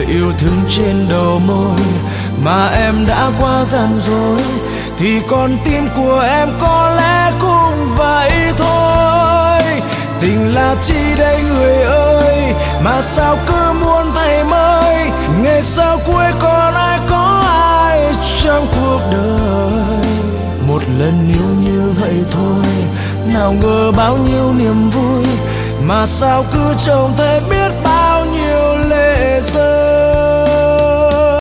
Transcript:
yêu thương trên đầu môi mà em đã quá gian dối, thì con tim của em có lẽ cũng vậy thôi. Tình là chi đây người ơi, mà sao cứ muốn thay mới, ngày sau cuối còn ai có ai trong cuộc đời. Một lần yêu như vậy thôi, nào ngờ bao nhiêu niềm vui, mà sao cứ trông thấy biết bao nhiêu lệ rơi.